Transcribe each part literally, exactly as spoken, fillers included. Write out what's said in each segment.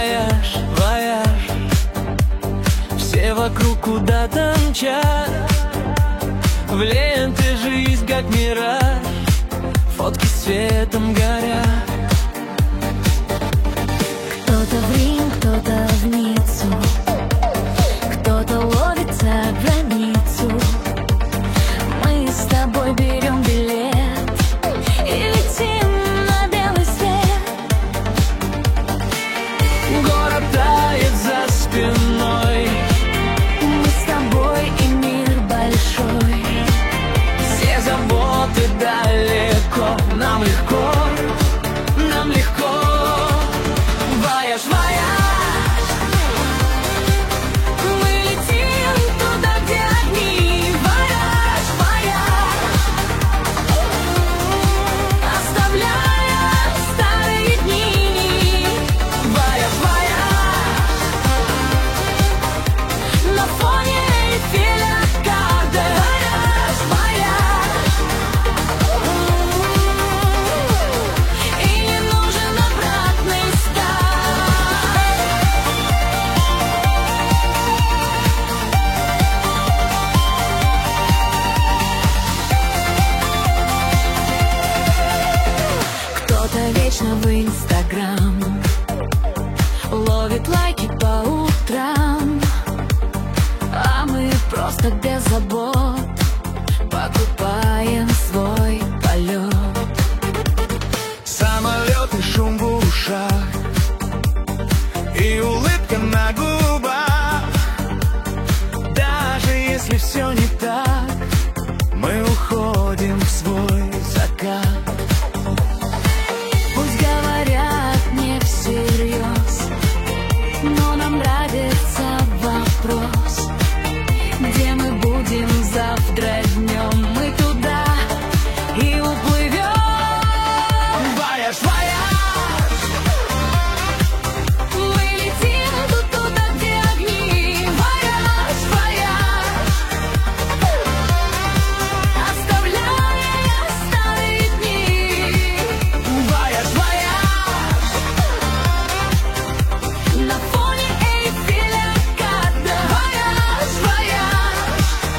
вояж, вояж. Все вокруг куда-то мчат, в ленте жизнь как мираж, фотки светом горят. Кто-то в Рим, кто-то в Ниццу, кто-то ловит за границу. Мы с тобой берем билет и летим на белый свет. Город тает за спиной, мы с тобой и мир большой. все заботы далеко, нам легко, нам легко. Вояж, вояж, Мы летим туда, где огни. Вояж, вояж, оставляя старые дни. вояж, вояж. На фоне Эйфеля Карде. Вояж, вояж, и не нужен обратный старт. Кто-то вечно в Инстаграм ловит лайки по утрам, а мы просто без забот покупаем свой полет. Самолет и шум в ушах, и улыбка на губах. Даже если все не так, мы уходим в свой закат. Пусть говорят не всерьез, но нам нравится вопрос: где мы будем завтра днем? Мы туда и уплывем. Вояж, вояж, Мы летим тут туда, где огни. Вояж, вояж, оставляя старые дни. вояж, вояж. На фоне Эйфеля Карде. Вояж, вояж,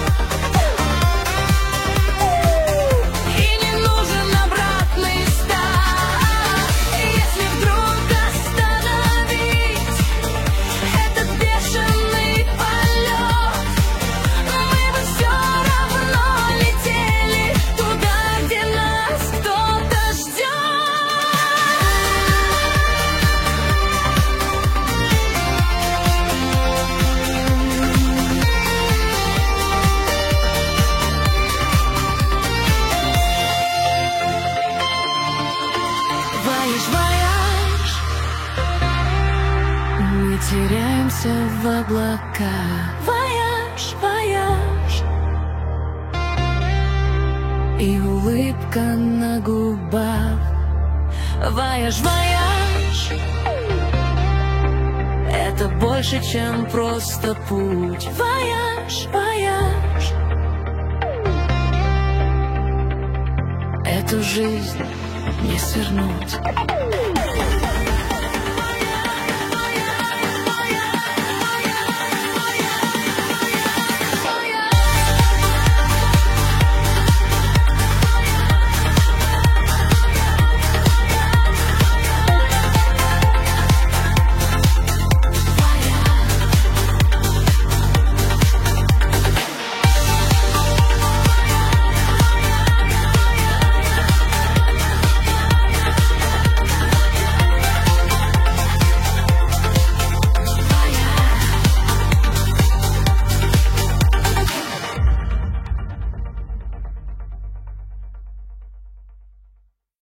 и не нужен обратный старт. Если вдруг остановить этот бешеный полет, мы бы все равно летели туда, где нас кто-то ждет. Вояж, вояж, мы теряемся в облаках. Вояж, вояж, и улыбка на губах. Вояж, вояж, это больше, чем просто путь. Вояж, вояж, эту жизнь не свернуть.